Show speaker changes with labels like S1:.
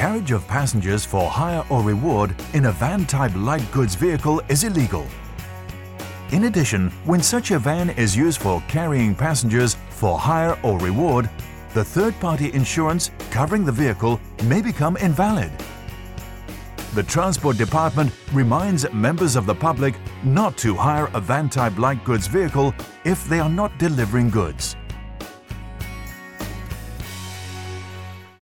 S1: carriage of passengers for hire or reward in a van-type light goods vehicle is illegal. In addition, when such a van is used for carrying passengers for hire or reward, the third-party insurance covering the vehicle may become invalid. The Transport Department reminds members of the public not to hire a van-type light goods vehicle if they are not delivering goods.